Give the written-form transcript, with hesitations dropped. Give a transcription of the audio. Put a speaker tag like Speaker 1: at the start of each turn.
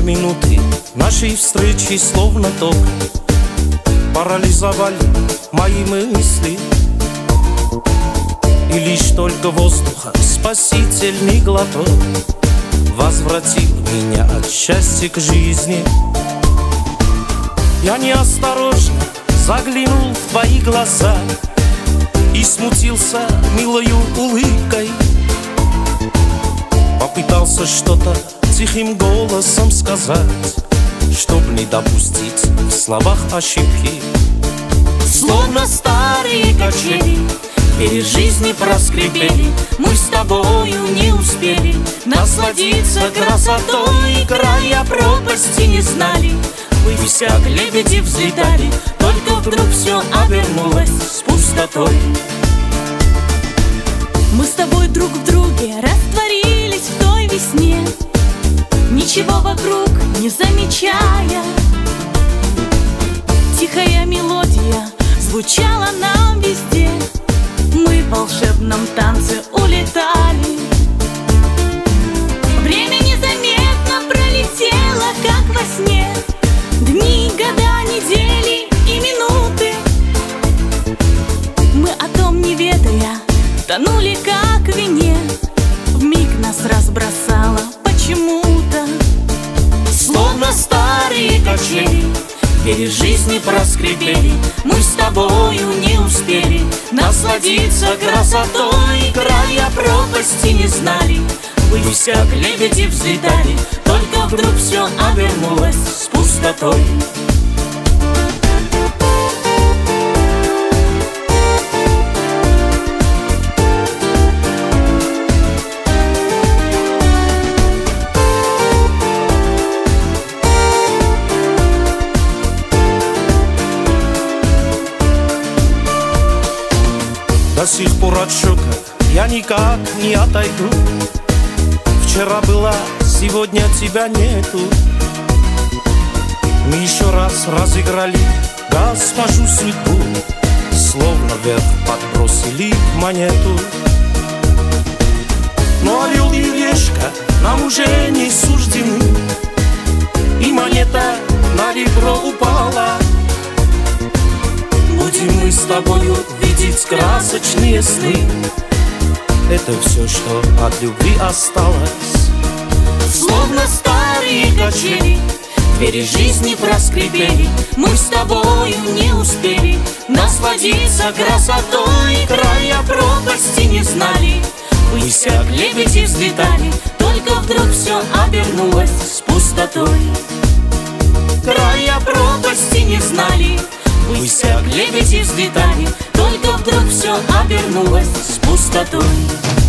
Speaker 1: минуты нашей встречи словно ток парализовали мои мысли. И лишь только воздуха спасительный глоток возвратил меня от счастья к жизни. Я неосторожно заглянул в твои глаза и смутился милою улыбкой. Попытался что-то тихим голосом сказать, чтоб не допустить в словах ошибки.
Speaker 2: Словно старые качели, двери жизни проскрипели, мы с тобою не успели насладиться красотой. Края пропасти не знали, ввысь как лебеди взлетали, только вдруг все обернулось с пустотой. Мы с тобой друг в друге растворились в той весне, ничего вокруг не замечая. Тихая мелодия звучала нам везде, мы в волшебном танце улетали. Время незаметно пролетело, как во сне, дни, года, недели и минуты. Мы о том не ведая тонули как в вине, вмиг нас разбросало почему-то. Словно старые качели, двери жизни проскрипели, мы с тобою не успели насладиться красотой. Края пропасти не знали, ввысь как лебеди взлетали, только вдруг все обернулось с пустотой.
Speaker 1: До сих пор от шока я никак не отойду. Вчера была, сегодня тебя нету. Мы еще раз разыграли госпожу судьбу, словно вверх подбросили монету. Но орел и решка нам уже не суждены, и монета на ребро упала. Будем мы с тобою видеть красочные сны, это все, что от любви осталось.
Speaker 2: Словно старые качели, двери жизни проскрипели, мы с тобою не успели насладиться красотой. Края пропасти не знали, ввысь как лебеди взлетали, только вдруг все обернулось с пустотой. Края пропасти не знали, ввысь как лебеди взлетали, только вдруг все обернулось с пустотой.